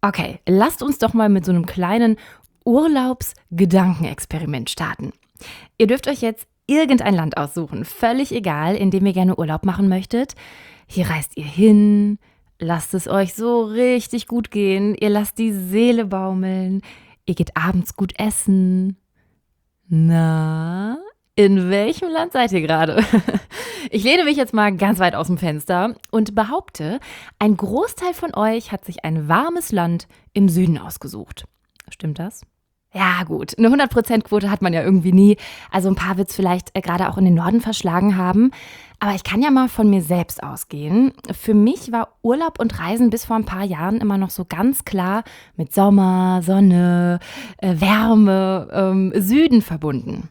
Okay, lasst uns doch mal mit so einem kleinen Urlaubsgedankenexperiment starten. Ihr dürft euch jetzt irgendein Land aussuchen, völlig egal, in dem ihr gerne Urlaub machen möchtet. Hier reist ihr hin, lasst es euch so richtig gut gehen, ihr lasst die Seele baumeln, ihr geht abends gut essen. Na, in welchem Land seid ihr gerade? Ich lehne mich jetzt mal ganz weit aus dem Fenster und behaupte, ein Großteil von euch hat sich ein warmes Land im Süden ausgesucht. Stimmt das? Ja gut, eine 100%-Quote hat man ja irgendwie nie. Also ein paar wird es vielleicht gerade auch in den Norden verschlagen haben. Aber ich kann ja mal von mir selbst ausgehen. Für mich war Urlaub und Reisen bis vor ein paar Jahren immer noch so ganz klar mit Sommer, Sonne, Wärme, Süden verbunden.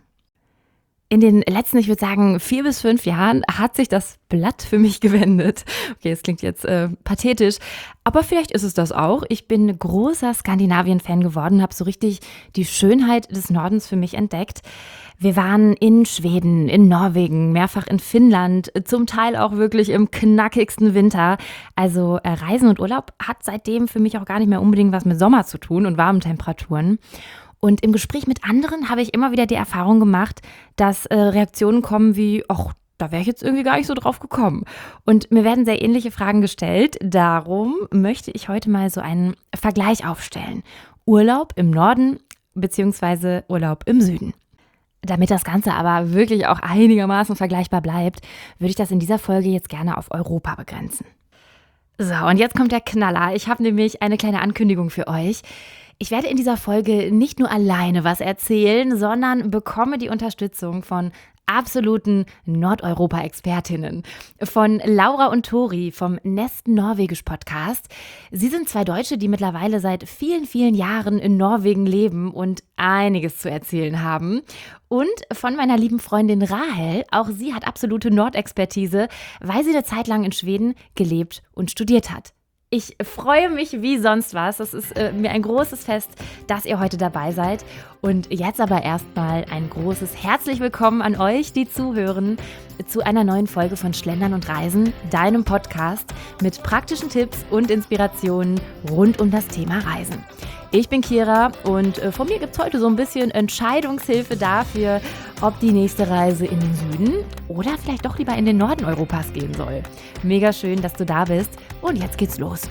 In den letzten, ich würde sagen, 4 bis 5 Jahren hat sich das Blatt für mich gewendet. Okay, das klingt jetzt pathetisch, aber vielleicht ist es das auch. Ich bin großer Skandinavien-Fan geworden, habe so richtig die Schönheit des Nordens für mich entdeckt. Wir waren in Schweden, in Norwegen, mehrfach in Finnland, zum Teil auch wirklich im knackigsten Winter. Also Reisen und Urlaub hat seitdem für mich auch gar nicht mehr unbedingt was mit Sommer zu tun und warmen Temperaturen. Und im Gespräch mit anderen habe ich immer wieder die Erfahrung gemacht, dass Reaktionen kommen wie, ach, da wäre ich jetzt irgendwie gar nicht so drauf gekommen. Und mir werden sehr ähnliche Fragen gestellt. Darum möchte ich heute mal so einen Vergleich aufstellen. Urlaub im Norden bzw. Urlaub im Süden. Damit das Ganze aber wirklich auch einigermaßen vergleichbar bleibt, würde ich das in dieser Folge jetzt gerne auf Europa begrenzen. So, und jetzt kommt der Knaller. Ich habe nämlich eine kleine Ankündigung für euch. Ich werde in dieser Folge nicht nur alleine was erzählen, sondern bekomme die Unterstützung von absoluten Nordeuropa-Expertinnen. Von Laura und Tori vom Nest Norwegisch Podcast. Sie sind 2 Deutsche, die mittlerweile seit vielen, vielen Jahren in Norwegen leben und einiges zu erzählen haben. Und von meiner lieben Freundin Rahel. Auch sie hat absolute Nordexpertise, weil sie eine Zeit lang in Schweden gelebt und studiert hat. Ich freue mich wie sonst was. Es ist mir ein großes Fest, dass ihr heute dabei seid. Und jetzt aber erstmal ein großes Herzlich willkommen an euch, die zuhören, zu einer neuen Folge von Schlendern und Reisen, deinem Podcast mit praktischen Tipps und Inspirationen rund um das Thema Reisen. Ich bin Kira und von mir gibt es heute so ein bisschen Entscheidungshilfe dafür, ob die nächste Reise in den Süden oder vielleicht doch lieber in den Norden Europas gehen soll. Mega schön, dass du da bist und jetzt geht's los.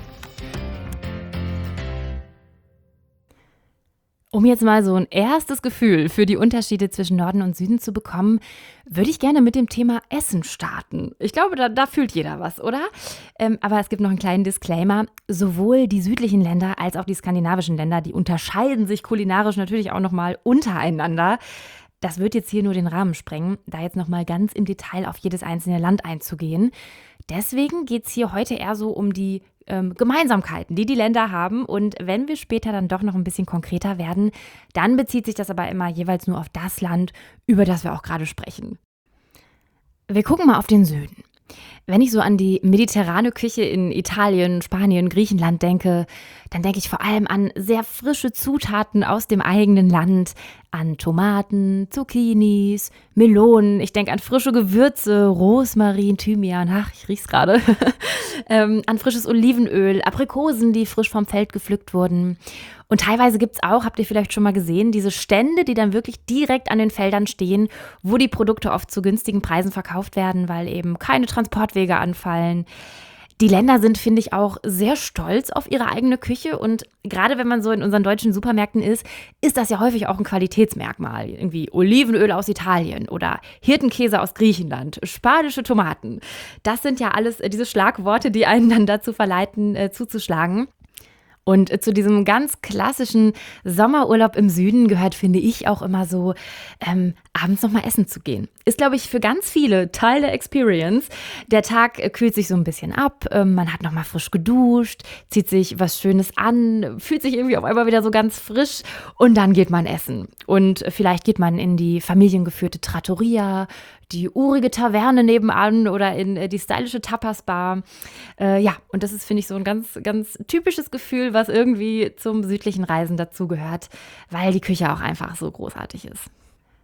Um jetzt mal so ein erstes Gefühl für die Unterschiede zwischen Norden und Süden zu bekommen, würde ich gerne mit dem Thema Essen starten. Ich glaube, da fühlt jeder was, oder? Aber es gibt noch einen kleinen Disclaimer. Sowohl die südlichen Länder als auch die skandinavischen Länder, die unterscheiden sich kulinarisch natürlich auch nochmal untereinander. Das wird jetzt hier nur den Rahmen sprengen, da jetzt nochmal ganz im Detail auf jedes einzelne Land einzugehen. Deswegen geht es hier heute eher so um die Gemeinsamkeiten, die Länder haben. Und wenn wir später dann doch noch ein bisschen konkreter werden, dann bezieht sich das aber immer jeweils nur auf das Land, über das wir auch gerade sprechen. Wir gucken mal auf den Süden. Wenn ich so an die mediterrane Küche in Italien, Spanien, Griechenland denke, dann denke ich vor allem an sehr frische Zutaten aus dem eigenen Land, an Tomaten, Zucchinis, Melonen, ich denke an frische Gewürze, Rosmarin, Thymian, ach, ich riech's gerade, an frisches Olivenöl, Aprikosen, die frisch vom Feld gepflückt wurden. Und teilweise gibt es auch, habt ihr vielleicht schon mal gesehen, diese Stände, die dann wirklich direkt an den Feldern stehen, wo die Produkte oft zu günstigen Preisen verkauft werden, weil eben keine Transportwege anfallen. Die Länder sind, finde ich, auch sehr stolz auf ihre eigene Küche und gerade wenn man so in unseren deutschen Supermärkten ist das ja häufig auch ein Qualitätsmerkmal. Irgendwie Olivenöl aus Italien oder Hirtenkäse aus Griechenland, spanische Tomaten. Das sind ja alles diese Schlagworte, die einen dann dazu verleiten, zuzuschlagen. Und zu diesem ganz klassischen Sommerurlaub im Süden gehört, finde ich, auch immer so, abends nochmal essen zu gehen. Ist, glaube ich, für ganz viele Teil der Experience. Der Tag kühlt sich so ein bisschen ab, man hat nochmal frisch geduscht, zieht sich was Schönes an, fühlt sich irgendwie auf einmal wieder so ganz frisch und dann geht man essen. Und vielleicht geht man in die familiengeführte Trattoria, die urige Taverne nebenan oder in die stylische Tapas-Bar. Ja, und das ist, finde ich, so ein ganz, ganz typisches Gefühl, was irgendwie zum südlichen Reisen dazugehört, weil die Küche auch einfach so großartig ist.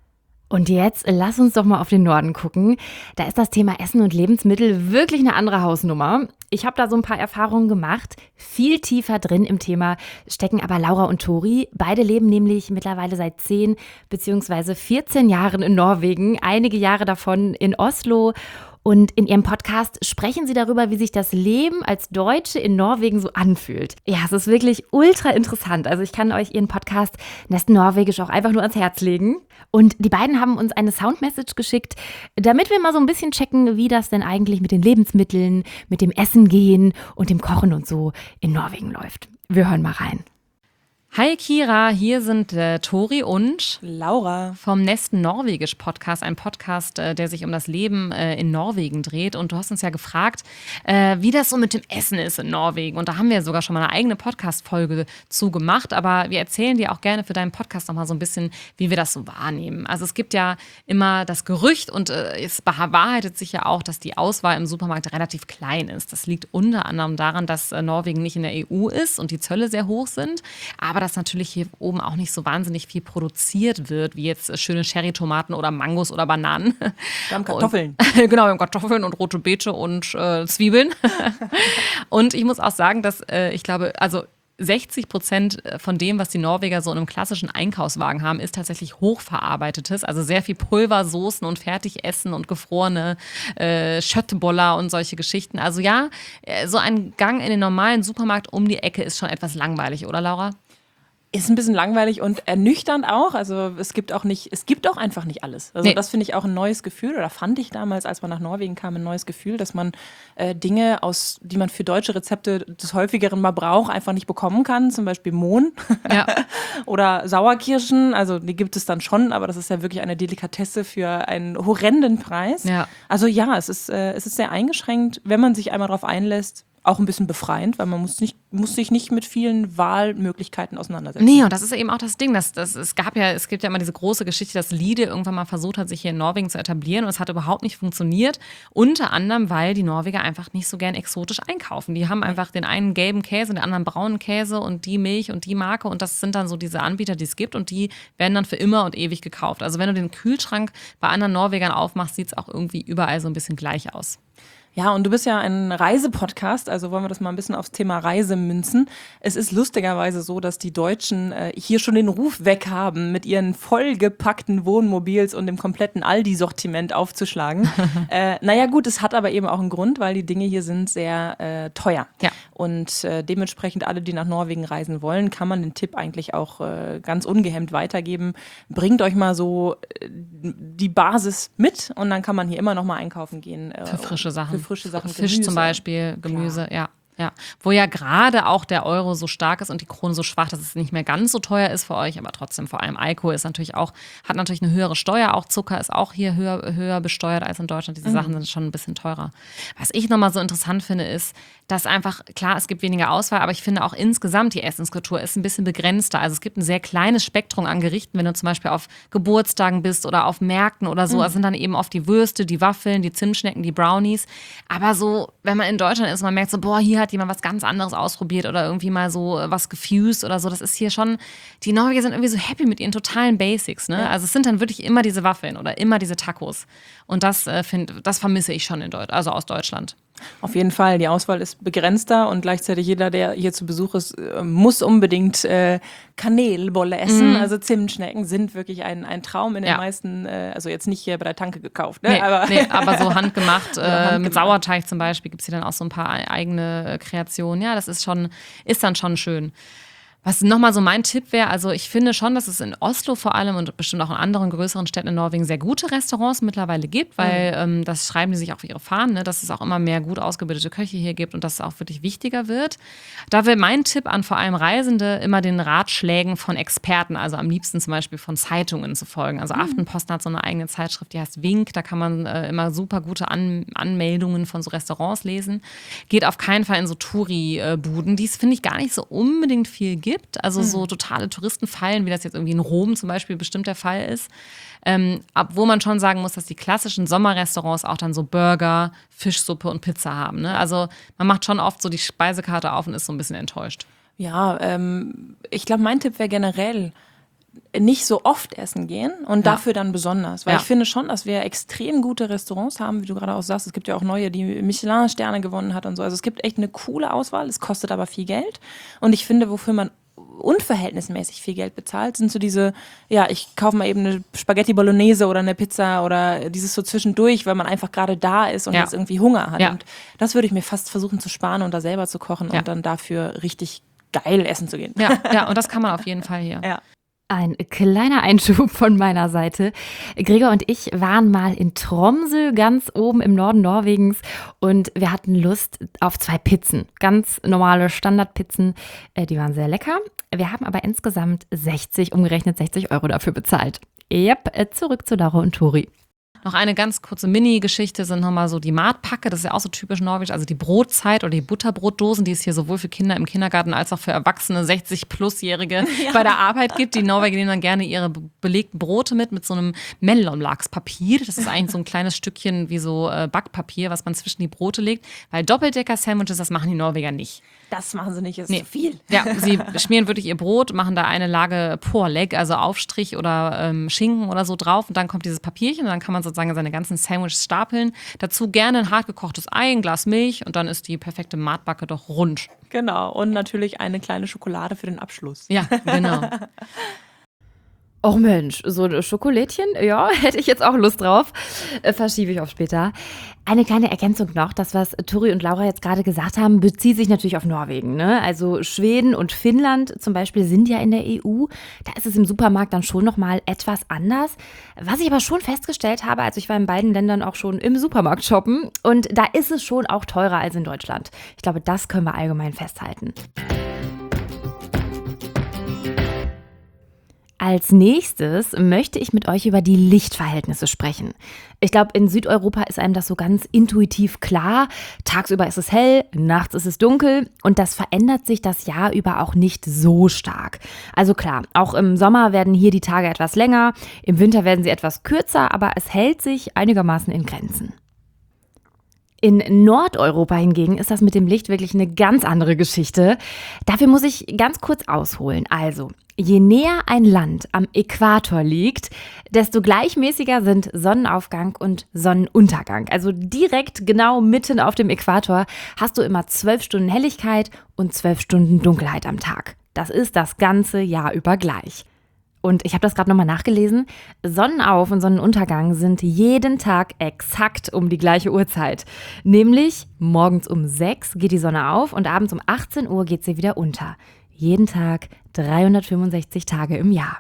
Und jetzt lass uns doch mal auf den Norden gucken. Da ist das Thema Essen und Lebensmittel wirklich eine andere Hausnummer. Ich habe da so ein paar Erfahrungen gemacht. Viel tiefer drin im Thema stecken aber Laura und Tori. Beide leben nämlich mittlerweile seit 10 bzw. 14 Jahren in Norwegen, einige Jahre davon in Oslo. Und in ihrem Podcast sprechen sie darüber, wie sich das Leben als Deutsche in Norwegen so anfühlt. Ja, es ist wirklich ultra interessant. Also ich kann euch ihren Podcast Nesten Norwegisch auch einfach nur ans Herz legen. Und die beiden haben uns eine Soundmessage geschickt, damit wir mal so ein bisschen checken, wie das denn eigentlich mit den Lebensmitteln, mit dem Essen gehen und dem Kochen und so in Norwegen läuft. Wir hören mal rein. Hi Kira, hier sind Tori und Laura vom Nesten Norwegisch Podcast, ein Podcast, der sich um das Leben in Norwegen dreht. Und du hast uns ja gefragt, wie das so mit dem Essen ist in Norwegen. Und da haben wir sogar schon mal eine eigene Podcast-Folge zu gemacht. Aber wir erzählen dir auch gerne für deinen Podcast noch mal so ein bisschen, wie wir das so wahrnehmen. Also es gibt ja immer das Gerücht und es bewahrheitet sich ja auch, dass die Auswahl im Supermarkt relativ klein ist. Das liegt unter anderem daran, dass Norwegen nicht in der EU ist und die Zölle sehr hoch sind. Aber dass natürlich hier oben auch nicht so wahnsinnig viel produziert wird, wie jetzt schöne Cherrytomaten oder Mangos oder Bananen. Wir haben Kartoffeln. Genau, wir haben Kartoffeln und rote Beete und Zwiebeln. Und ich muss auch sagen, dass ich glaube, also 60% von dem, was die Norweger so in einem klassischen Einkaufswagen haben, ist tatsächlich hochverarbeitetes. Also sehr viel Pulver, Soßen und Fertigessen und gefrorene Schöttboller und solche Geschichten. Also ja, so ein Gang in den normalen Supermarkt um die Ecke ist schon etwas langweilig, oder Laura? Ist ein bisschen langweilig und ernüchternd auch. Also es gibt auch einfach nicht alles. Also das finde ich auch ein neues Gefühl, oder fand ich damals, als man nach Norwegen kam, ein neues Gefühl, dass man Dinge, die man für deutsche Rezepte des häufigeren mal braucht, einfach nicht bekommen kann. Zum Beispiel Mohn oder Sauerkirschen. Also die gibt es dann schon, aber das ist ja wirklich eine Delikatesse für einen horrenden Preis. Ja. Also ja, es ist sehr eingeschränkt, wenn man sich einmal darauf einlässt. Auch ein bisschen befreiend, weil man muss sich nicht mit vielen Wahlmöglichkeiten auseinandersetzen. Nee, und das ist eben auch das Ding. Es gibt ja immer diese große Geschichte, dass Lidl irgendwann mal versucht hat, sich hier in Norwegen zu etablieren und es hat überhaupt nicht funktioniert. Unter anderem, weil die Norweger einfach nicht so gern exotisch einkaufen. Die haben einfach den einen gelben Käse, den anderen braunen Käse und die Milch und die Marke und das sind dann so diese Anbieter, die es gibt und die werden dann für immer und ewig gekauft. Also wenn du den Kühlschrank bei anderen Norwegern aufmachst, sieht es auch irgendwie überall so ein bisschen gleich aus. Ja, und du bist ja ein Reisepodcast, also wollen wir das mal ein bisschen aufs Thema Reise münzen. Es ist lustigerweise so, dass die Deutschen hier schon den Ruf weg haben, mit ihren vollgepackten Wohnmobils und dem kompletten Aldi-Sortiment aufzuschlagen. Naja gut, es hat aber eben auch einen Grund, weil die Dinge hier sind sehr teuer. Ja. Und dementsprechend alle, die nach Norwegen reisen wollen, kann man den Tipp eigentlich auch ganz ungehemmt weitergeben. Bringt euch mal so die Basis mit und dann kann man hier immer noch mal einkaufen gehen. Für frische Sachen. Fisch Gemüse. Zum Beispiel, Gemüse, ja. Ja, wo ja gerade auch der Euro so stark ist und die Krone so schwach, dass es nicht mehr ganz so teuer ist für euch, aber trotzdem vor allem Alkohol hat natürlich eine höhere Steuer, auch Zucker ist auch hier höher besteuert als in Deutschland. Diese Sachen sind schon ein bisschen teurer. Was ich nochmal so interessant finde, ist, dass einfach, klar, es gibt weniger Auswahl, aber ich finde auch insgesamt die Essenskultur ist ein bisschen begrenzter. Also es gibt ein sehr kleines Spektrum an Gerichten, wenn du zum Beispiel auf Geburtstagen bist oder auf Märkten oder so. Es sind dann eben oft die Würste, die Waffeln, die Zimtschnecken, die Brownies. Aber so, wenn man in Deutschland ist, man merkt so, boah, hier hat jemand was ganz anderes ausprobiert oder irgendwie mal so was gefused oder so. Das ist hier schon, die Norweger sind irgendwie so happy mit ihren totalen Basics, ne? Also es sind dann wirklich immer diese Waffeln oder immer diese Tacos. Und das vermisse ich schon also aus Deutschland. Auf jeden Fall, die Auswahl ist begrenzter und gleichzeitig jeder, der hier zu Besuch ist, muss unbedingt Kanelbolle essen. Also Zimtschnecken sind wirklich ein Traum in den meisten, also jetzt nicht hier bei der Tanke gekauft. Ne? Aber so handgemacht, mit Sauerteig zum Beispiel gibt es hier dann auch so ein paar eigene Kreationen. Ja, das ist dann schon schön. Was nochmal so mein Tipp wäre, also ich finde schon, dass es in Oslo vor allem und bestimmt auch in anderen größeren Städten in Norwegen sehr gute Restaurants mittlerweile gibt, weil das schreiben die sich auch auf ihre Fahnen, ne, dass es auch immer mehr gut ausgebildete Köche hier gibt und dass es auch wirklich wichtiger wird. Da wäre mein Tipp an vor allem Reisende, immer den Ratschlägen von Experten, also am liebsten zum Beispiel von Zeitungen zu folgen. Also Aftenposten hat so eine eigene Zeitschrift, die heißt Wink, da kann man immer super gute Anmeldungen von so Restaurants lesen. Geht auf keinen Fall in so Touri-Buden, die es, finde ich, gar nicht so unbedingt viel gibt. Also so totale Touristenfallen, wie das jetzt irgendwie in Rom zum Beispiel bestimmt der Fall ist. Wo man schon sagen muss, dass die klassischen Sommerrestaurants auch dann so Burger, Fischsuppe und Pizza haben. Ne? Also man macht schon oft so die Speisekarte auf und ist so ein bisschen enttäuscht. Ja, ich glaube, mein Tipp wäre generell, nicht so oft essen gehen und dafür dann besonders. Weil ich finde schon, dass wir extrem gute Restaurants haben, wie du gerade auch sagst. Es gibt ja auch neue, die Michelin-Sterne gewonnen hat und so. Also es gibt echt eine coole Auswahl, es kostet aber viel Geld. Und ich finde, wofür man unverhältnismäßig viel Geld bezahlt, sind so diese, ich kaufe mal eben eine Spaghetti Bolognese oder eine Pizza oder dieses so zwischendurch, weil man einfach gerade da ist und jetzt irgendwie Hunger hat. Und das würde ich mir fast versuchen zu sparen und da selber zu kochen und dann dafür richtig geil essen zu gehen. Ja, und das kann man auf jeden Fall hier. Ja. Ein kleiner Einschub von meiner Seite. Gregor und ich waren mal in Tromsø, ganz oben im Norden Norwegens, und wir hatten Lust auf 2 Pizzen. Ganz normale Standardpizzen, die waren sehr lecker. Wir haben aber insgesamt umgerechnet 60 € dafür bezahlt. Yep, zurück zu Laura und Tori. Noch eine ganz kurze Mini-Geschichte sind nochmal so die Matpakke, das ist ja auch so typisch norwegisch, also die Brotzeit oder die Butterbrotdosen, die es hier sowohl für Kinder im Kindergarten als auch für erwachsene 60-Plus-Jährige bei der Arbeit gibt. Die Norweger nehmen dann gerne ihre belegten Brote mit so einem Mellomlagspapier. Das ist eigentlich so ein kleines Stückchen wie so Backpapier, was man zwischen die Brote legt, weil Doppeldecker-Sandwiches, das machen die Norweger nicht. Das machen sie nicht, ist zu viel. Ja, sie schmieren wirklich ihr Brot, machen da eine Lage Pålegg, also Aufstrich oder Schinken oder so drauf und dann kommt dieses Papierchen und dann kann man sozusagen seine ganzen Sandwiches stapeln. Dazu gerne ein hart gekochtes Ei, ein Glas Milch und dann ist die perfekte Matbacke doch rund. Genau, und natürlich eine kleine Schokolade für den Abschluss. Ja, genau. Och Mensch, so ein Schokolädchen, ja, hätte ich jetzt auch Lust drauf. Verschiebe ich auf später. Eine kleine Ergänzung noch, das, was Tori und Laura jetzt gerade gesagt haben, bezieht sich natürlich auf Norwegen, ne? Also Schweden und Finnland zum Beispiel sind ja in der EU. Da ist es im Supermarkt dann schon nochmal etwas anders. Was ich aber schon festgestellt habe, also ich war in beiden Ländern auch schon im Supermarkt shoppen und da ist es schon auch teurer als in Deutschland. Ich glaube, das können wir allgemein festhalten. Als nächstes möchte ich mit euch über die Lichtverhältnisse sprechen. Ich glaube, in Südeuropa ist einem das so ganz intuitiv klar. Tagsüber ist es hell, nachts ist es dunkel und das verändert sich das Jahr über auch nicht so stark. Also klar, auch im Sommer werden hier die Tage etwas länger, im Winter werden sie etwas kürzer, aber es hält sich einigermaßen in Grenzen. In Nordeuropa hingegen ist das mit dem Licht wirklich eine ganz andere Geschichte. Dafür muss ich ganz kurz ausholen. Also, je näher ein Land am Äquator liegt, desto gleichmäßiger sind Sonnenaufgang und Sonnenuntergang. Also direkt genau mitten auf dem Äquator hast du immer 12 Stunden Helligkeit und 12 Stunden Dunkelheit am Tag. Das ist das ganze Jahr über gleich. Und ich habe das gerade nochmal nachgelesen. Sonnenauf- und Sonnenuntergang sind jeden Tag exakt um die gleiche Uhrzeit. Nämlich morgens um 6 geht die Sonne auf und abends um 18 Uhr geht sie wieder unter. Jeden Tag 365 Tage im Jahr.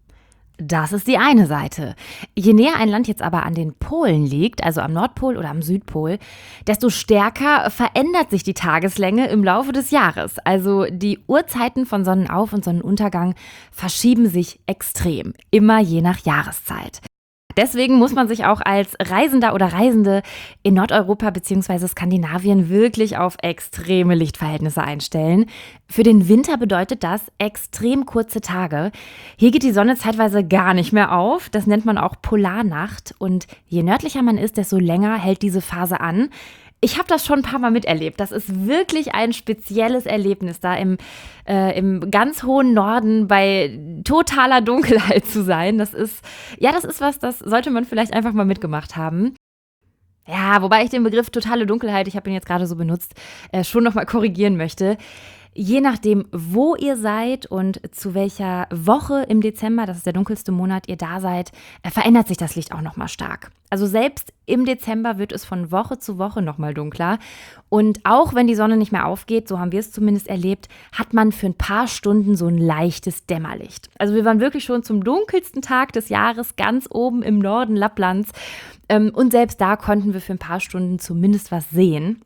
Das ist die eine Seite. Je näher ein Land jetzt aber an den Polen liegt, also am Nordpol oder am Südpol, desto stärker verändert sich die Tageslänge im Laufe des Jahres. Also die Uhrzeiten von Sonnenauf- und Sonnenuntergang verschieben sich extrem, immer je nach Jahreszeit. Deswegen muss man sich auch als Reisender oder Reisende in Nordeuropa bzw. Skandinavien wirklich auf extreme Lichtverhältnisse einstellen. Für den Winter bedeutet das extrem kurze Tage. Hier geht die Sonne zeitweise gar nicht mehr auf. Das nennt man auch Polarnacht. Und je nördlicher man ist, desto länger hält diese Phase an. Ich habe das schon ein paar Mal miterlebt. Das ist wirklich ein spezielles Erlebnis, da im ganz hohen Norden bei totaler Dunkelheit zu sein. Das ist was, das sollte man vielleicht einfach mal mitgemacht haben. Ja, wobei ich den Begriff totale Dunkelheit, ich habe ihn jetzt gerade so benutzt, schon nochmal korrigieren möchte. Je nachdem, wo ihr seid und zu welcher Woche im Dezember, das ist der dunkelste Monat, ihr da seid, verändert sich das Licht auch nochmal stark. Also selbst im Dezember wird es von Woche zu Woche nochmal dunkler. Und auch wenn die Sonne nicht mehr aufgeht, so haben wir es zumindest erlebt, hat man für ein paar Stunden so ein leichtes Dämmerlicht. Also wir waren wirklich schon zum dunkelsten Tag des Jahres ganz oben im Norden Lapplands. Und selbst da konnten wir für ein paar Stunden zumindest was sehen.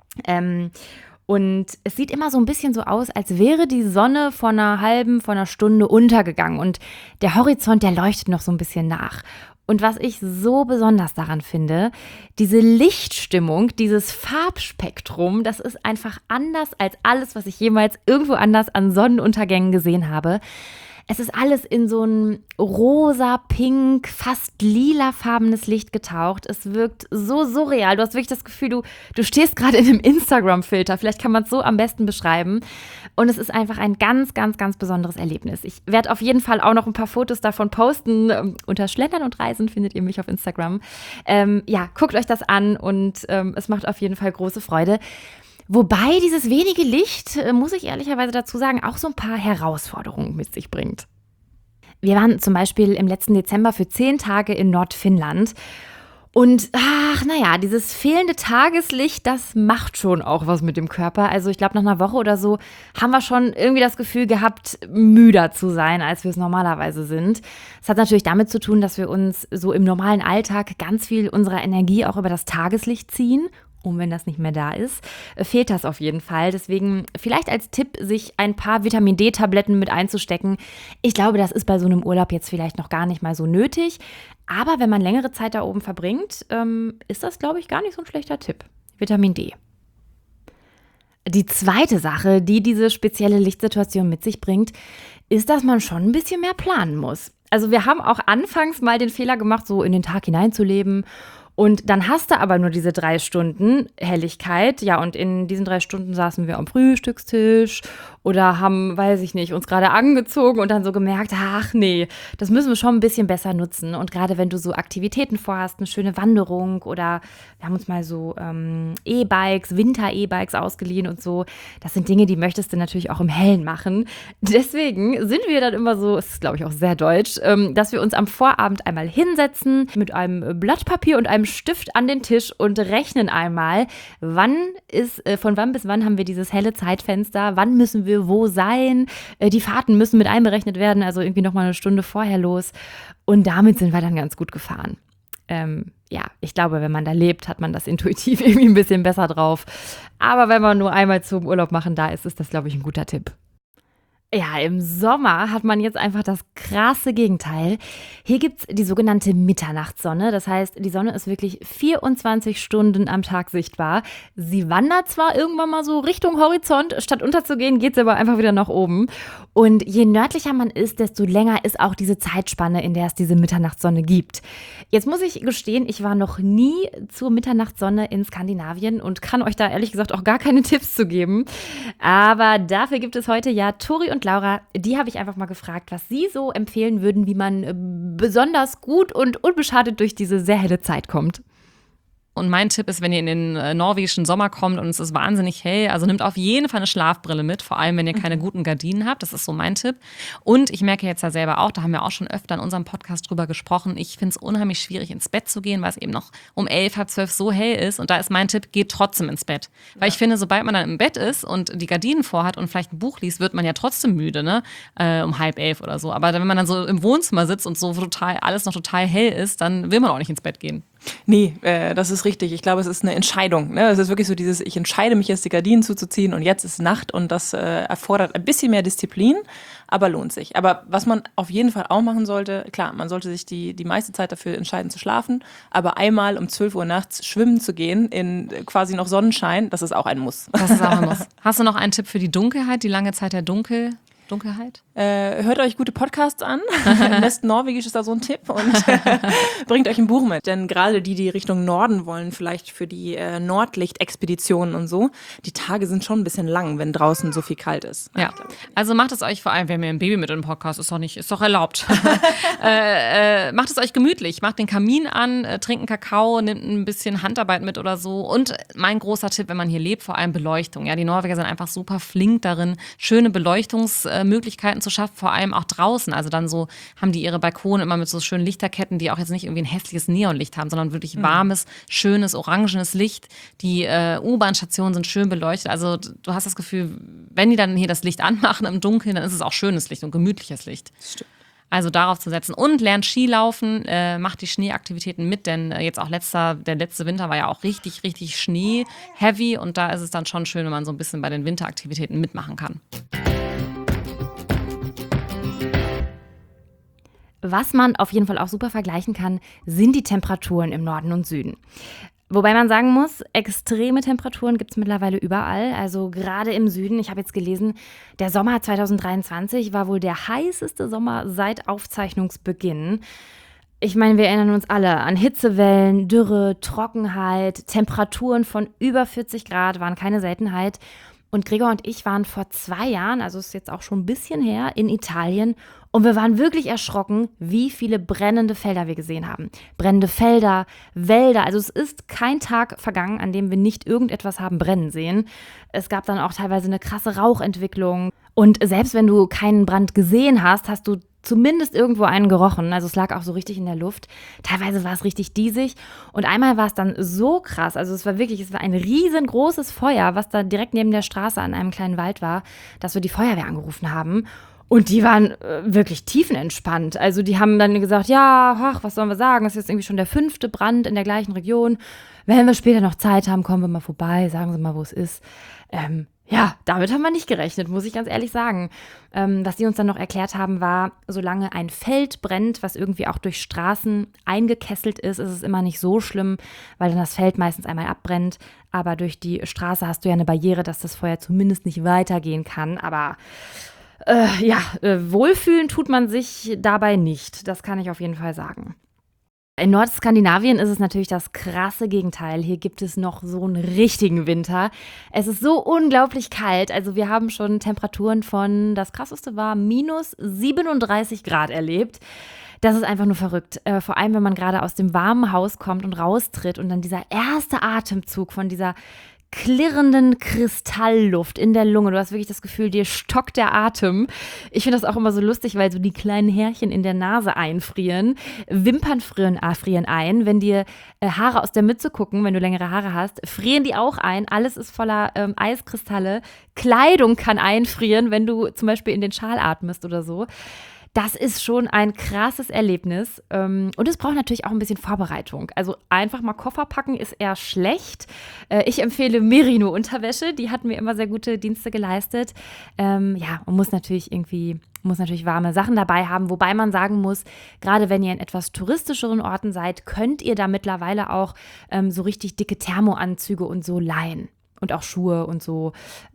Und es sieht immer so ein bisschen so aus, als wäre die Sonne vor einer Stunde untergegangen. Und der Horizont, der leuchtet noch so ein bisschen nach. Und was ich so besonders daran finde, diese Lichtstimmung, dieses Farbspektrum, das ist einfach anders als alles, was ich jemals irgendwo anders an Sonnenuntergängen gesehen habe. Es ist alles in so ein rosa, pink, fast lilafarbenes Licht getaucht. Es wirkt so surreal. Du hast wirklich das Gefühl, du stehst gerade in einem Instagram-Filter. Vielleicht kann man es so am besten beschreiben. Und es ist einfach ein ganz, ganz, ganz besonderes Erlebnis. Ich werde auf jeden Fall auch noch ein paar Fotos davon posten. Unter Schlendern und Reisen findet ihr mich auf Instagram. Guckt euch das an und es macht auf jeden Fall große Freude. Wobei dieses wenige Licht, muss ich ehrlicherweise dazu sagen, auch so ein paar Herausforderungen mit sich bringt. Wir waren zum Beispiel im letzten Dezember für 10 Tage in Nordfinnland. Und dieses fehlende Tageslicht, das macht schon auch was mit dem Körper. Also ich glaube, nach einer Woche oder so haben wir schon irgendwie das Gefühl gehabt, müder zu sein, als wir es normalerweise sind. Das hat natürlich damit zu tun, dass wir uns so im normalen Alltag ganz viel unserer Energie auch über das Tageslicht ziehen. Und wenn das nicht mehr da ist, fehlt das auf jeden Fall. Deswegen vielleicht als Tipp, sich ein paar Vitamin-D-Tabletten mit einzustecken. Ich glaube, das ist bei so einem Urlaub jetzt vielleicht noch gar nicht mal so nötig. Aber wenn man längere Zeit da oben verbringt, ist das, glaube ich, gar nicht so ein schlechter Tipp. Vitamin D. Die zweite Sache, die diese spezielle Lichtsituation mit sich bringt, ist, dass man schon ein bisschen mehr planen muss. Also wir haben auch anfangs mal den Fehler gemacht, so in den Tag hineinzuleben. Und dann hast du aber nur diese 3 Stunden Helligkeit. Ja, und in diesen 3 Stunden saßen wir am Frühstückstisch oder haben, weiß ich nicht, uns gerade angezogen und dann so gemerkt, ach nee, das müssen wir schon ein bisschen besser nutzen. Und gerade wenn du so Aktivitäten vorhast, eine schöne Wanderung oder wir haben uns mal so E-Bikes, Winter-E-Bikes ausgeliehen und so. Das sind Dinge, die möchtest du natürlich auch im Hellen machen. Deswegen sind wir dann immer so, es ist glaube ich auch sehr deutsch, dass wir uns am Vorabend einmal hinsetzen mit einem Blatt Papier und einem Stift an den Tisch und rechnen einmal, von wann bis wann haben wir dieses helle Zeitfenster, wann müssen wir wo sein, die Fahrten müssen mit einberechnet werden, also irgendwie nochmal eine Stunde vorher los und damit sind wir dann ganz gut gefahren. Ich glaube, wenn man da lebt, hat man das intuitiv irgendwie ein bisschen besser drauf, aber wenn man nur einmal zum Urlaub machen da ist, ist das, glaube ich, ein guter Tipp. Ja, im Sommer hat man jetzt einfach das krasse Gegenteil. Hier gibt es die sogenannte Mitternachtssonne. Das heißt, die Sonne ist wirklich 24 Stunden am Tag sichtbar. Sie wandert zwar irgendwann mal so Richtung Horizont, statt unterzugehen, geht sie aber einfach wieder nach oben. Und je nördlicher man ist, desto länger ist auch diese Zeitspanne, in der es diese Mitternachtssonne gibt. Jetzt muss ich gestehen, ich war noch nie zur Mitternachtssonne in Skandinavien und kann euch da ehrlich gesagt auch gar keine Tipps zu geben. Aber dafür gibt es heute ja Tori und Laura, die habe ich einfach mal gefragt, was sie so empfehlen würden, wie man besonders gut und unbeschadet durch diese sehr helle Zeit kommt. Und mein Tipp ist, wenn ihr in den norwegischen Sommer kommt und es ist wahnsinnig hell, also nehmt auf jeden Fall eine Schlafbrille mit, vor allem wenn ihr keine guten Gardinen habt, das ist so mein Tipp. Und ich merke jetzt ja selber auch, da haben wir auch schon öfter in unserem Podcast drüber gesprochen, ich finde es unheimlich schwierig ins Bett zu gehen, weil es eben noch um 11, halb 12 so hell ist und da ist mein Tipp, geht trotzdem ins Bett. Weil ich finde, sobald man dann im Bett ist und die Gardinen vorhat und vielleicht ein Buch liest, wird man ja trotzdem müde, ne? Um 10:30 oder so. Aber wenn man dann so im Wohnzimmer sitzt und so alles noch total hell ist, dann will man auch nicht ins Bett gehen. Nee, das ist richtig. Ich glaube, es ist eine Entscheidung. Ne? Es ist wirklich so ich entscheide mich jetzt, die Gardinen zuzuziehen und jetzt ist Nacht und das erfordert ein bisschen mehr Disziplin, aber lohnt sich. Aber was man auf jeden Fall auch machen sollte, klar, man sollte sich die meiste Zeit dafür entscheiden zu schlafen, aber einmal um 12 Uhr nachts schwimmen zu gehen in quasi noch Sonnenschein, das ist auch ein Muss. Das ist auch ein Muss. Hast du noch einen Tipp für die Dunkelheit, die lange Zeit der Dunkelheit? Hört euch gute Podcasts an. Im besten Norwegisch ist da so ein Tipp und bringt euch ein Buch mit. Denn gerade die Richtung Norden wollen, vielleicht für die Nordlichtexpeditionen und so, die Tage sind schon ein bisschen lang, wenn draußen so viel kalt ist. Ja, also macht es euch vor allem, wir haben ja ein Baby mit im Podcast, ist doch erlaubt. Macht es euch gemütlich, macht den Kamin an, trinkt einen Kakao, nimmt ein bisschen Handarbeit mit oder so. Und mein großer Tipp, wenn man hier lebt, vor allem Beleuchtung. Ja, die Norweger sind einfach super flink darin, schöne Beleuchtungsmöglichkeiten zu schaffen, vor allem auch draußen. Also dann so haben die ihre Balkone immer mit so schönen Lichterketten, die auch jetzt nicht irgendwie ein hässliches Neonlicht haben, sondern wirklich warmes, schönes, orangenes Licht. Die U-Bahn-Stationen sind schön beleuchtet. Also du hast das Gefühl, wenn die dann hier das Licht anmachen im Dunkeln, dann ist es auch schönes Licht und gemütliches Licht. Stimmt. Also darauf zu setzen und lernt Skilaufen, macht die Schneeaktivitäten mit, denn jetzt auch der letzte Winter war ja auch richtig, richtig Schnee-heavy und da ist es dann schon schön, wenn man so ein bisschen bei den Winteraktivitäten mitmachen kann. Was man auf jeden Fall auch super vergleichen kann, sind die Temperaturen im Norden und Süden. Wobei man sagen muss, extreme Temperaturen gibt es mittlerweile überall. Also gerade im Süden, ich habe jetzt gelesen, der Sommer 2023 war wohl der heißeste Sommer seit Aufzeichnungsbeginn. Ich meine, wir erinnern uns alle an Hitzewellen, Dürre, Trockenheit, Temperaturen von über 40 Grad waren keine Seltenheit. Und Gregor und ich waren vor 2 Jahren, also ist jetzt auch schon ein bisschen her, in Italien. Und wir waren wirklich erschrocken, wie viele brennende Felder wir gesehen haben. Brennende Felder, Wälder. Also es ist kein Tag vergangen, an dem wir nicht irgendetwas haben brennen sehen. Es gab dann auch teilweise eine krasse Rauchentwicklung. Und selbst wenn du keinen Brand gesehen hast, hast du zumindest irgendwo einen gerochen. Also es lag auch so richtig in der Luft. Teilweise war es richtig diesig. Und einmal war es dann so krass. Also es war ein riesengroßes Feuer, was da direkt neben der Straße an einem kleinen Wald war, dass wir die Feuerwehr angerufen haben. Und die waren wirklich tiefenentspannt. Also die haben dann gesagt, ja, was sollen wir sagen? Das ist jetzt irgendwie schon der 5. Brand in der gleichen Region. Wenn wir später noch Zeit haben, kommen wir mal vorbei, sagen Sie mal, wo es ist. Ja, damit haben wir nicht gerechnet, muss ich ganz ehrlich sagen. Was die uns dann noch erklärt haben, war, solange ein Feld brennt, was irgendwie auch durch Straßen eingekesselt ist, ist es immer nicht so schlimm, weil dann das Feld meistens einmal abbrennt. Aber durch die Straße hast du ja eine Barriere, dass das Feuer zumindest nicht weitergehen kann. Aber wohlfühlen tut man sich dabei nicht. Das kann ich auf jeden Fall sagen. In Nordskandinavien ist es natürlich das krasse Gegenteil. Hier gibt es noch so einen richtigen Winter. Es ist so unglaublich kalt. Also wir haben schon Temperaturen von, das krasseste war, minus 37 Grad erlebt. Das ist einfach nur verrückt. Vor allem, wenn man gerade aus dem warmen Haus kommt und raustritt und dann dieser erste Atemzug von dieser klirrenden Kristallluft in der Lunge. Du hast wirklich das Gefühl, dir stockt der Atem. Ich finde das auch immer so lustig, weil so die kleinen Härchen in der Nase einfrieren. Wimpern frieren ein. Wenn dir Haare aus der Mütze gucken, wenn du längere Haare hast, frieren die auch ein. Alles ist voller Eiskristalle. Kleidung kann einfrieren, wenn du zum Beispiel in den Schal atmest oder so. Das ist schon ein krasses Erlebnis und es braucht natürlich auch ein bisschen Vorbereitung. Also einfach mal Koffer packen ist eher schlecht. Ich empfehle Merino-Unterwäsche, die hat mir immer sehr gute Dienste geleistet. Und muss natürlich warme Sachen dabei haben, wobei man sagen muss, gerade wenn ihr in etwas touristischeren Orten seid, könnt ihr da mittlerweile auch so richtig dicke Thermoanzüge und so leihen und auch Schuhe und so.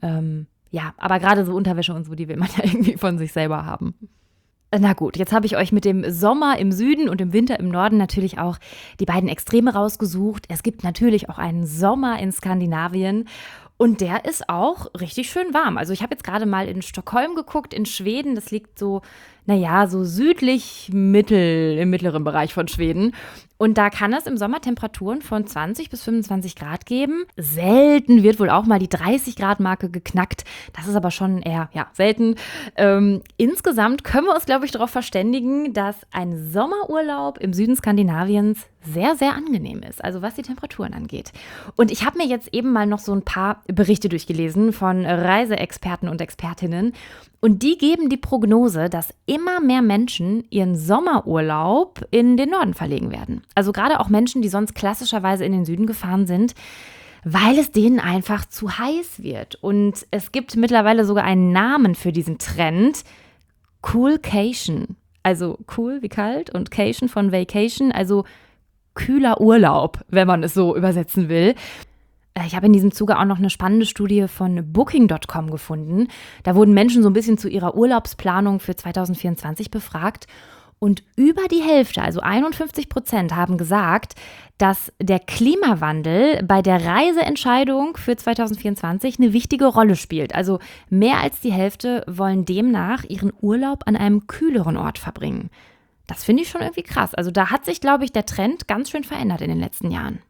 Aber gerade so Unterwäsche und so, die will man ja irgendwie von sich selber haben. Na gut, jetzt habe ich euch mit dem Sommer im Süden und dem Winter im Norden natürlich auch die beiden Extreme rausgesucht. Es gibt natürlich auch einen Sommer in Skandinavien und der ist auch richtig schön warm. Also ich habe jetzt gerade mal in Stockholm geguckt, in Schweden. Das liegt so, so südlich im mittleren Bereich von Schweden. Und da kann es im Sommer Temperaturen von 20 bis 25 Grad geben. Selten wird wohl auch mal die 30-Grad-Marke geknackt. Das ist aber schon eher selten. Insgesamt können wir uns, glaube ich, darauf verständigen, dass ein Sommerurlaub im Süden Skandinaviens sehr, sehr angenehm ist. Also was die Temperaturen angeht. Und ich habe mir jetzt eben mal noch so ein paar Berichte durchgelesen von Reiseexperten und Expertinnen. Und die geben die Prognose, dass immer mehr Menschen ihren Sommerurlaub in den Norden verlegen werden. Also gerade auch Menschen, die sonst klassischerweise in den Süden gefahren sind, weil es denen einfach zu heiß wird. Und es gibt mittlerweile sogar einen Namen für diesen Trend, Coolcation. Also cool wie kalt und Cation von Vacation, also kühler Urlaub, wenn man es so übersetzen will. Ich habe in diesem Zuge auch noch eine spannende Studie von Booking.com gefunden. Da wurden Menschen so ein bisschen zu ihrer Urlaubsplanung für 2024 befragt. Und über die Hälfte, also 51%, haben gesagt, dass der Klimawandel bei der Reiseentscheidung für 2024 eine wichtige Rolle spielt. Also mehr als die Hälfte wollen demnach ihren Urlaub an einem kühleren Ort verbringen. Das finde ich schon irgendwie krass. Also da hat sich, glaube ich, der Trend ganz schön verändert in den letzten Jahren.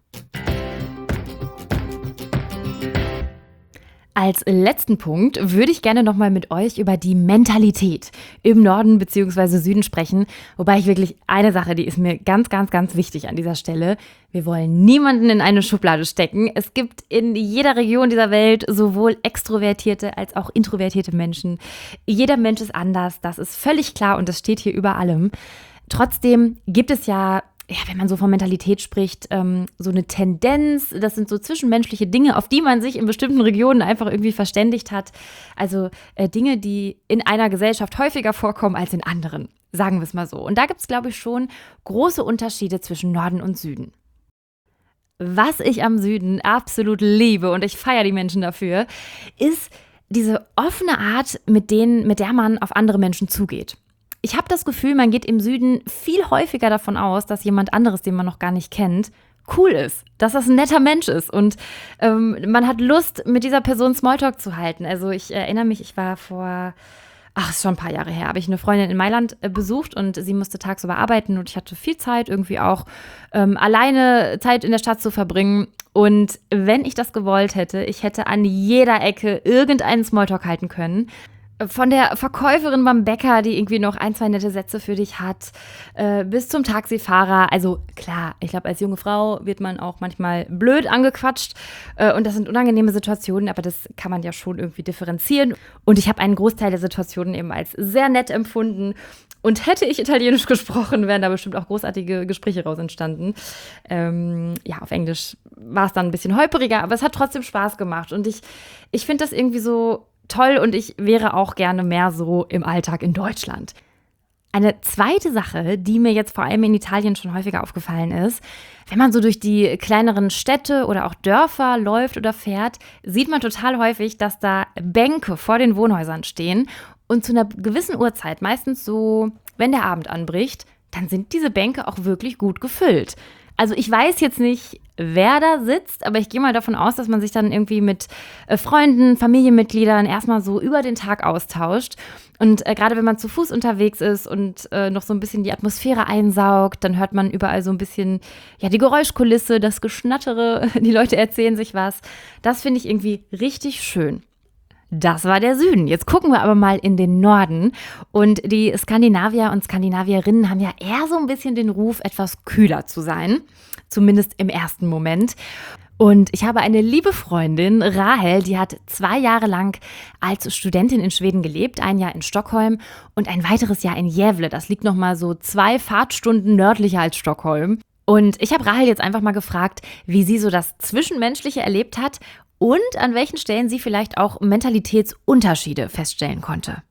Als letzten Punkt würde ich gerne nochmal mit euch über die Mentalität im Norden bzw. Süden sprechen. Wobei ich wirklich eine Sache, die ist mir ganz, ganz, ganz wichtig an dieser Stelle. Wir wollen niemanden in eine Schublade stecken. Es gibt in jeder Region dieser Welt sowohl extrovertierte als auch introvertierte Menschen. Jeder Mensch ist anders, das ist völlig klar und das steht hier über allem. Trotzdem gibt es ja, wenn man so von Mentalität spricht, so eine Tendenz, das sind so zwischenmenschliche Dinge, auf die man sich in bestimmten Regionen einfach irgendwie verständigt hat. Also Dinge, die in einer Gesellschaft häufiger vorkommen als in anderen, sagen wir es mal so. Und da gibt es, glaube ich, schon große Unterschiede zwischen Norden und Süden. Was ich am Süden absolut liebe und ich feiere die Menschen dafür, ist diese offene Art, mit der man auf andere Menschen zugeht. Ich habe das Gefühl, man geht im Süden viel häufiger davon aus, dass jemand anderes, den man noch gar nicht kennt, cool ist, dass das ein netter Mensch ist und man hat Lust, mit dieser Person Smalltalk zu halten. Also ich erinnere mich, ich war ist schon ein paar Jahre her, habe ich eine Freundin in Mailand besucht und sie musste tagsüber arbeiten und ich hatte viel Zeit, irgendwie auch alleine Zeit in der Stadt zu verbringen. Und wenn ich das gewollt hätte, ich hätte an jeder Ecke irgendeinen Smalltalk halten können. Von der Verkäuferin beim Bäcker, die irgendwie noch 1, 2 nette Sätze für dich hat, bis zum Taxifahrer. Also klar, ich glaube, als junge Frau wird man auch manchmal blöd angequatscht und das sind unangenehme Situationen, aber das kann man ja schon irgendwie differenzieren. Und ich habe einen Großteil der Situationen eben als sehr nett empfunden. Und hätte ich Italienisch gesprochen, wären da bestimmt auch großartige Gespräche raus entstanden. Auf Englisch war es dann ein bisschen holpriger, aber es hat trotzdem Spaß gemacht. Und ich finde das irgendwie so toll und ich wäre auch gerne mehr so im Alltag in Deutschland. Eine zweite Sache, die mir jetzt vor allem in Italien schon häufiger aufgefallen ist, wenn man so durch die kleineren Städte oder auch Dörfer läuft oder fährt, sieht man total häufig, dass da Bänke vor den Wohnhäusern stehen und zu einer gewissen Uhrzeit, meistens so, wenn der Abend anbricht, dann sind diese Bänke auch wirklich gut gefüllt. Also ich weiß jetzt nicht, wer da sitzt, aber ich gehe mal davon aus, dass man sich dann irgendwie mit Freunden, Familienmitgliedern erstmal so über den Tag austauscht. Und gerade wenn man zu Fuß unterwegs ist und noch so ein bisschen die Atmosphäre einsaugt, dann hört man überall so ein bisschen die Geräuschkulisse, das Geschnattere, die Leute erzählen sich was. Das finde ich irgendwie richtig schön. Das war der Süden. Jetzt gucken wir aber mal in den Norden. Und die Skandinavier und Skandinavierinnen haben ja eher so ein bisschen den Ruf, etwas kühler zu sein. Zumindest im ersten Moment. Und ich habe eine liebe Freundin, Rahel, die hat 2 Jahre lang als Studentin in Schweden gelebt, 1 Jahr in Stockholm und ein weiteres Jahr in Gävle. Das liegt nochmal so 2 Fahrtstunden nördlicher als Stockholm. Und ich habe Rahel jetzt einfach mal gefragt, wie sie so das Zwischenmenschliche erlebt hat und an welchen Stellen sie vielleicht auch Mentalitätsunterschiede feststellen konnte.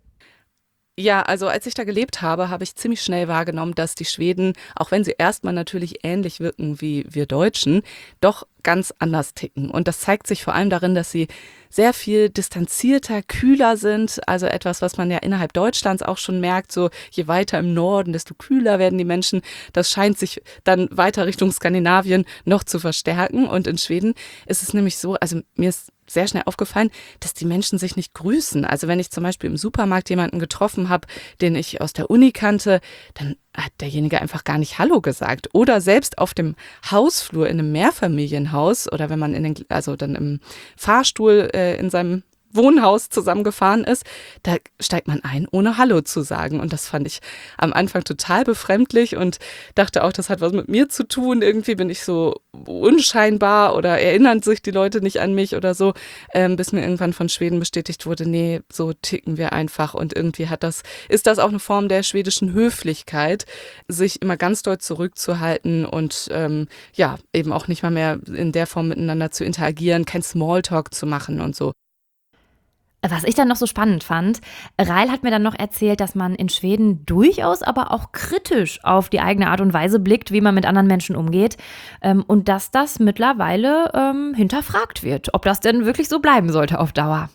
Ja, also als ich da gelebt habe, habe ich ziemlich schnell wahrgenommen, dass die Schweden, auch wenn sie erstmal natürlich ähnlich wirken wie wir Deutschen, doch ganz anders ticken. Und das zeigt sich vor allem darin, dass sie sehr viel distanzierter, kühler sind. Also etwas, was man ja innerhalb Deutschlands auch schon merkt, so je weiter im Norden, desto kühler werden die Menschen. Das scheint sich dann weiter Richtung Skandinavien noch zu verstärken. Und in Schweden ist es nämlich so, also mir ist sehr schnell aufgefallen, dass die Menschen sich nicht grüßen. Also wenn ich zum Beispiel im Supermarkt jemanden getroffen habe, den ich aus der Uni kannte, dann hat derjenige einfach gar nicht Hallo gesagt. Oder selbst auf dem Hausflur in einem Mehrfamilienhaus oder wenn man dann im Fahrstuhl in seinem Wohnhaus zusammengefahren ist, da steigt man ein, ohne Hallo zu sagen. Und das fand ich am Anfang total befremdlich und dachte auch, das hat was mit mir zu tun. Irgendwie bin ich so unscheinbar oder erinnern sich die Leute nicht an mich oder so, bis mir irgendwann von Schweden bestätigt wurde, nee, so ticken wir einfach. Und irgendwie ist das auch eine Form der schwedischen Höflichkeit, sich immer ganz doll zurückzuhalten und eben auch nicht mal mehr in der Form miteinander zu interagieren, kein Smalltalk zu machen und so. Was ich dann noch so spannend fand, Rahel hat mir dann noch erzählt, dass man in Schweden durchaus aber auch kritisch auf die eigene Art und Weise blickt, wie man mit anderen Menschen umgeht und dass das mittlerweile hinterfragt wird, ob das denn wirklich so bleiben sollte auf Dauer.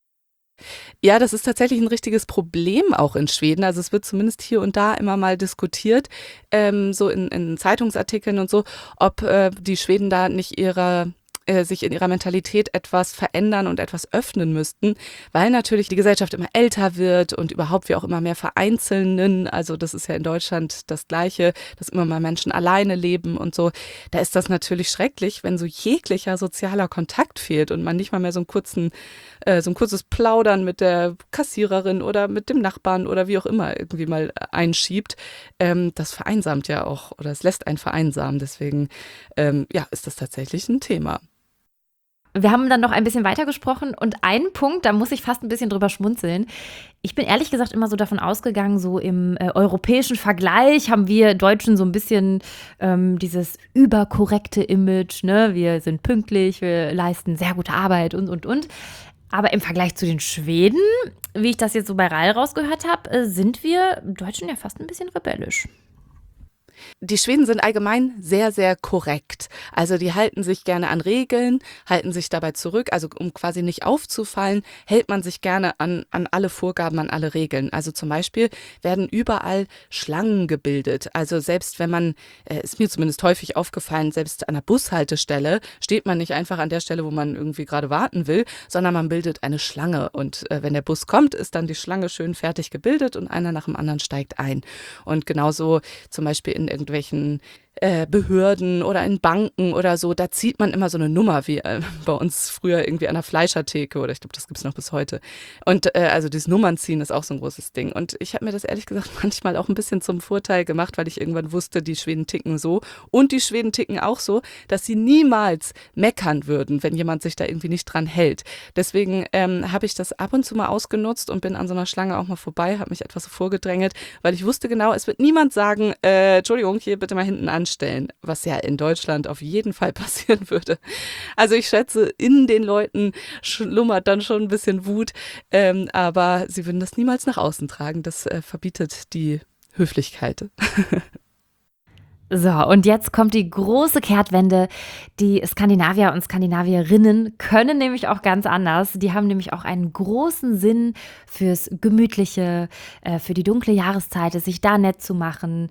Ja, das ist tatsächlich ein richtiges Problem auch in Schweden. Also es wird zumindest hier und da immer mal diskutiert, so in Zeitungsartikeln und so, ob die Schweden da nicht sich in ihrer Mentalität etwas verändern und etwas öffnen müssten, weil natürlich die Gesellschaft immer älter wird und überhaupt wir auch immer mehr vereinzeln. Also das ist ja in Deutschland das Gleiche, dass immer mehr Menschen alleine leben und so. Da ist das natürlich schrecklich, wenn so jeglicher sozialer Kontakt fehlt und man nicht mal mehr so ein kurzes Plaudern mit der Kassiererin oder mit dem Nachbarn oder wie auch immer irgendwie mal einschiebt. Das vereinsamt ja auch oder es lässt einen vereinsamen. Deswegen ist das tatsächlich ein Thema. Wir haben dann noch ein bisschen weiter gesprochen und ein Punkt, da muss ich fast ein bisschen drüber schmunzeln. Ich bin ehrlich gesagt immer so davon ausgegangen, so im europäischen Vergleich haben wir Deutschen so ein bisschen dieses überkorrekte Image, ne? Wir sind pünktlich, wir leisten sehr gute Arbeit und. Aber im Vergleich zu den Schweden, wie ich das jetzt so bei Rahel rausgehört habe, sind wir Deutschen ja fast ein bisschen rebellisch. Die Schweden sind allgemein sehr, sehr korrekt. Also die halten sich gerne an Regeln, halten sich dabei zurück. Also um quasi nicht aufzufallen, hält man sich gerne an alle Vorgaben, an alle Regeln. Also zum Beispiel werden überall Schlangen gebildet. Also selbst wenn man, ist mir zumindest häufig aufgefallen, selbst an der Bushaltestelle steht man nicht einfach an der Stelle, wo man irgendwie gerade warten will, sondern man bildet eine Schlange. Und wenn der Bus kommt, ist dann die Schlange schön fertig gebildet und einer nach dem anderen steigt ein. Und genauso zum Beispiel in irgendwelchen Behörden oder in Banken oder so, da zieht man immer so eine Nummer, wie bei uns früher irgendwie an der Fleischertheke oder ich glaube, das gibt es noch bis heute. Und also dieses Nummernziehen ist auch so ein großes Ding. Und ich habe mir das ehrlich gesagt manchmal auch ein bisschen zum Vorteil gemacht, weil ich irgendwann wusste, die Schweden ticken so und die Schweden ticken auch so, dass sie niemals meckern würden, wenn jemand sich da irgendwie nicht dran hält. Deswegen habe ich das ab und zu mal ausgenutzt und bin an so einer Schlange auch mal vorbei, habe mich etwas so vorgedrängelt, weil ich wusste genau, es wird niemand sagen, Entschuldigung, hier bitte mal hinten anstellen, was ja in Deutschland auf jeden Fall passieren würde. Also ich schätze, in den Leuten schlummert dann schon ein bisschen Wut, aber sie würden das niemals nach außen tragen. Das verbietet die Höflichkeit. So, und jetzt kommt die große Kehrtwende. Die Skandinavier und Skandinavierinnen können nämlich auch ganz anders. Die haben nämlich auch einen großen Sinn fürs Gemütliche, für die dunkle Jahreszeit, sich da nett zu machen.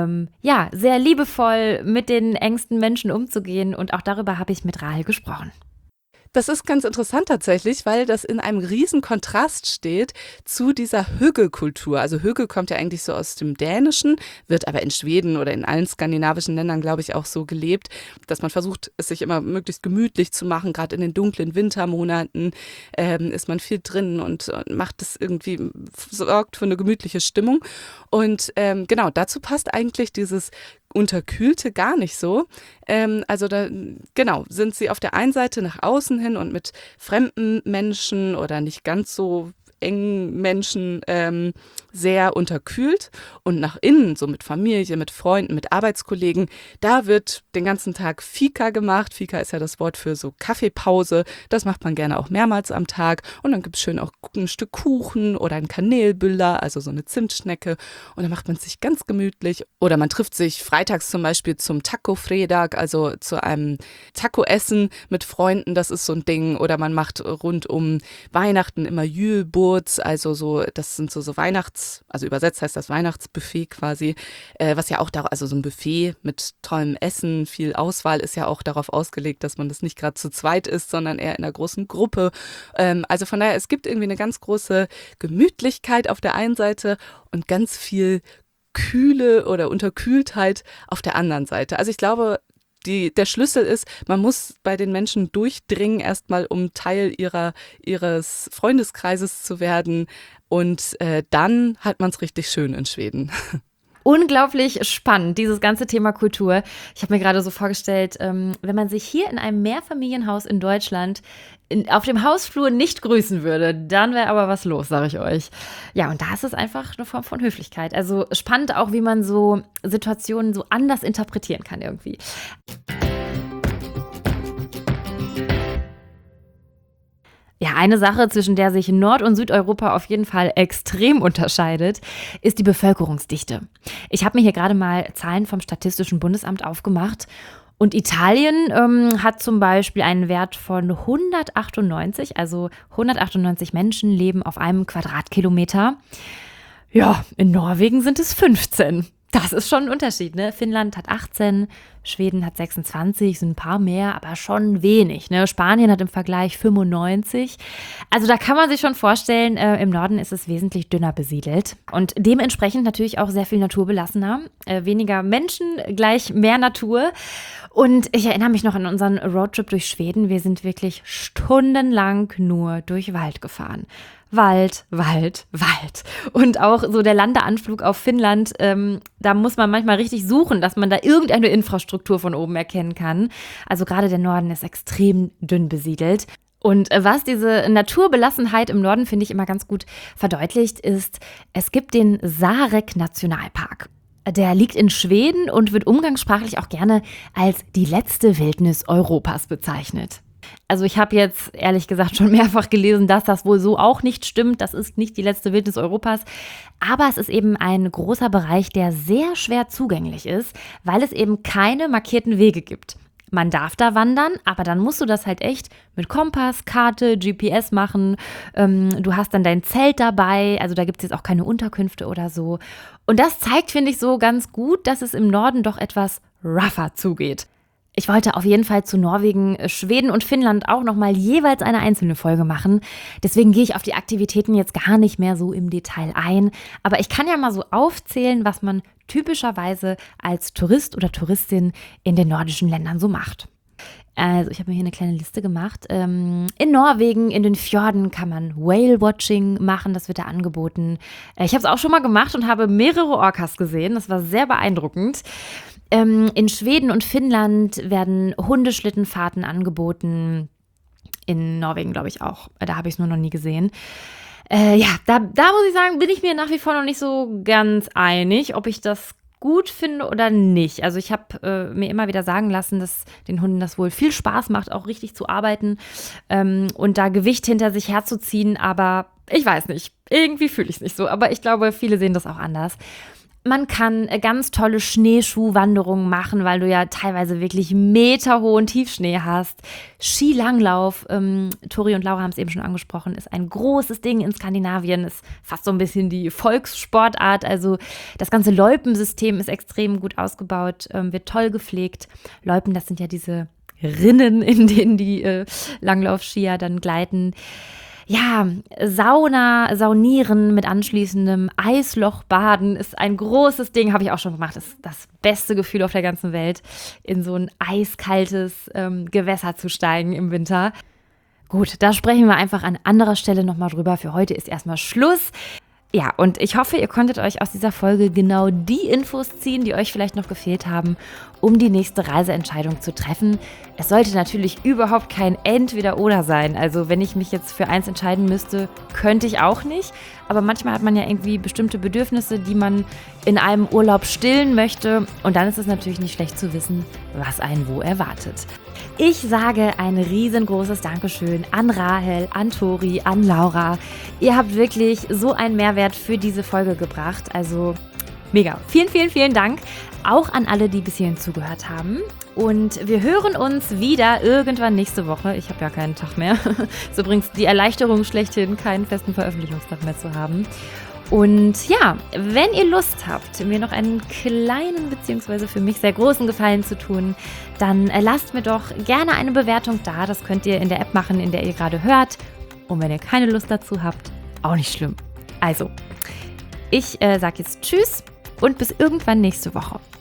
Ja, sehr liebevoll mit den engsten Menschen umzugehen. Und auch darüber habe ich mit Rahel gesprochen. Das ist ganz interessant tatsächlich, weil das in einem riesen Kontrast steht zu dieser Hygge-Kultur. Also Hygge kommt ja eigentlich so aus dem Dänischen, wird aber in Schweden oder in allen skandinavischen Ländern, glaube ich, auch so gelebt, dass man versucht, es sich immer möglichst gemütlich zu machen. Gerade in den dunklen Wintermonaten ist man viel drin und macht das irgendwie, sorgt für eine gemütliche Stimmung. Und genau, dazu passt eigentlich dieses Unterkühlte gar nicht so. Also da, genau, sind sie auf der einen Seite nach außen hin und mit fremden Menschen oder nicht ganz so engen Menschen sehr unterkühlt und nach innen, so mit Familie, mit Freunden, mit Arbeitskollegen, da wird den ganzen Tag Fika gemacht. Fika ist ja das Wort für so Kaffeepause. Das macht man gerne auch mehrmals am Tag und dann gibt es schön auch ein Stück Kuchen oder ein Kanelbüller, also so eine Zimtschnecke und dann macht man sich ganz gemütlich oder man trifft sich freitags zum Beispiel zum Taco-Fredag, also zu einem Taco-Essen mit Freunden, das ist so ein Ding oder man macht rund um Weihnachten immer Jülburz, also so, das sind so also übersetzt heißt das Weihnachtsbuffet quasi, was ja auch da, also so ein Buffet mit tollem Essen, viel Auswahl ist ja auch darauf ausgelegt, dass man das nicht gerade zu zweit ist, sondern eher in einer großen Gruppe. Also von daher, es gibt irgendwie eine ganz große Gemütlichkeit auf der einen Seite und ganz viel Kühle oder Unterkühltheit auf der anderen Seite. Also ich glaube, der Schlüssel ist, man muss bei den Menschen durchdringen, erstmal um Teil ihres Freundeskreises zu werden und dann hat man es richtig schön in Schweden. Unglaublich spannend, dieses ganze Thema Kultur. Ich habe mir gerade so vorgestellt, wenn man sich hier in einem Mehrfamilienhaus in Deutschland auf dem Hausflur nicht grüßen würde, dann wäre aber was los, sage ich euch. Ja, und da ist es einfach eine Form von Höflichkeit. Also spannend auch, wie man so Situationen so anders interpretieren kann irgendwie. Ja, eine Sache, zwischen der sich Nord- und Südeuropa auf jeden Fall extrem unterscheidet, ist die Bevölkerungsdichte. Ich habe mir hier gerade mal Zahlen vom Statistischen Bundesamt aufgemacht. Und Italien hat zum Beispiel einen Wert von 198, also 198 Menschen leben auf einem Quadratkilometer. Ja, in Norwegen sind es 15. Das ist schon ein Unterschied, ne? Finnland hat 18, Schweden hat 26, sind ein paar mehr, aber schon wenig, ne? Spanien hat im Vergleich 95. Also da kann man sich schon vorstellen, im Norden ist es wesentlich dünner besiedelt und dementsprechend natürlich auch sehr viel naturbelassener. Weniger Menschen, gleich mehr Natur. Und ich erinnere mich noch an unseren Roadtrip durch Schweden. Wir sind wirklich stundenlang nur durch Wald gefahren. Wald, Wald, Wald. Und auch so der Landeanflug auf Finnland, da muss man manchmal richtig suchen, dass man da irgendeine Infrastruktur von oben erkennen kann. Also gerade der Norden ist extrem dünn besiedelt. Und was diese Naturbelassenheit im Norden, finde ich, immer ganz gut verdeutlicht, ist, es gibt den Sarek-Nationalpark. Der liegt in Schweden und wird umgangssprachlich auch gerne als die letzte Wildnis Europas bezeichnet. Also ich habe jetzt ehrlich gesagt schon mehrfach gelesen, dass das wohl so auch nicht stimmt. Das ist nicht die letzte Wildnis Europas. Aber es ist eben ein großer Bereich, der sehr schwer zugänglich ist, weil es eben keine markierten Wege gibt. Man darf da wandern, aber dann musst du das halt echt mit Kompass, Karte, GPS machen. Du hast dann dein Zelt dabei, also da gibt es jetzt auch keine Unterkünfte oder so. Und das zeigt, finde ich, so ganz gut, dass es im Norden doch etwas rougher zugeht. Ich wollte auf jeden Fall zu Norwegen, Schweden und Finnland auch nochmal jeweils eine einzelne Folge machen. Deswegen gehe ich auf die Aktivitäten jetzt gar nicht mehr so im Detail ein. Aber ich kann ja mal so aufzählen, was man typischerweise als Tourist oder Touristin in den nordischen Ländern so macht. Also ich habe mir hier eine kleine Liste gemacht. In Norwegen, in den Fjorden kann man Whale-Watching machen, das wird da angeboten. Ich habe es auch schon mal gemacht und habe mehrere Orcas gesehen, das war sehr beeindruckend. In Schweden und Finnland werden Hundeschlittenfahrten angeboten. In Norwegen, glaube ich, auch. Da habe ich es nur noch nie gesehen. Da muss ich sagen, bin ich mir nach wie vor noch nicht so ganz einig, ob ich das gut finde oder nicht. Also ich habe mir immer wieder sagen lassen, dass den Hunden das wohl viel Spaß macht, auch richtig zu arbeiten und da Gewicht hinter sich herzuziehen. Aber ich weiß nicht, irgendwie fühle ich es nicht so. Aber ich glaube, viele sehen das auch anders. Man kann ganz tolle Schneeschuhwanderungen machen, weil du ja teilweise wirklich meterhohen Tiefschnee hast. Skilanglauf, Tori und Laura haben es eben schon angesprochen, ist ein großes Ding in Skandinavien, ist fast so ein bisschen die Volkssportart. Also das ganze Loipensystem ist extrem gut ausgebaut, wird toll gepflegt. Loipen, das sind ja diese Rinnen, in denen die Langlaufskier dann gleiten. Ja, Saunieren mit anschließendem Eislochbaden ist ein großes Ding, habe ich auch schon gemacht. Das ist das beste Gefühl auf der ganzen Welt, in so ein eiskaltes Gewässer zu steigen im Winter. Gut, da sprechen wir einfach an anderer Stelle nochmal drüber. Für heute ist erstmal Schluss. Ja, und ich hoffe, ihr konntet euch aus dieser Folge genau die Infos ziehen, die euch vielleicht noch gefehlt haben, um die nächste Reiseentscheidung zu treffen. Es sollte natürlich überhaupt kein Entweder-Oder sein. Also wenn ich mich jetzt für eins entscheiden müsste, könnte ich auch nicht. Aber manchmal hat man ja irgendwie bestimmte Bedürfnisse, die man in einem Urlaub stillen möchte. Und dann ist es natürlich nicht schlecht zu wissen, was einen wo erwartet. Ich sage ein riesengroßes Dankeschön an Rahel, an Tori, an Laura. Ihr habt wirklich so einen Mehrwert für diese Folge gebracht. Also mega. Vielen, vielen, vielen Dank. Auch an alle, die bis hierhin zugehört haben. Und wir hören uns wieder irgendwann nächste Woche. Ich habe ja keinen Tag mehr. So übrigens die Erleichterung schlechthin, keinen festen Veröffentlichungstag mehr zu haben. Und ja, wenn ihr Lust habt, mir noch einen kleinen bzw. für mich sehr großen Gefallen zu tun, dann lasst mir doch gerne eine Bewertung da. Das könnt ihr in der App machen, in der ihr gerade hört. Und wenn ihr keine Lust dazu habt, auch nicht schlimm. Also, ich sage jetzt Tschüss und bis irgendwann nächste Woche.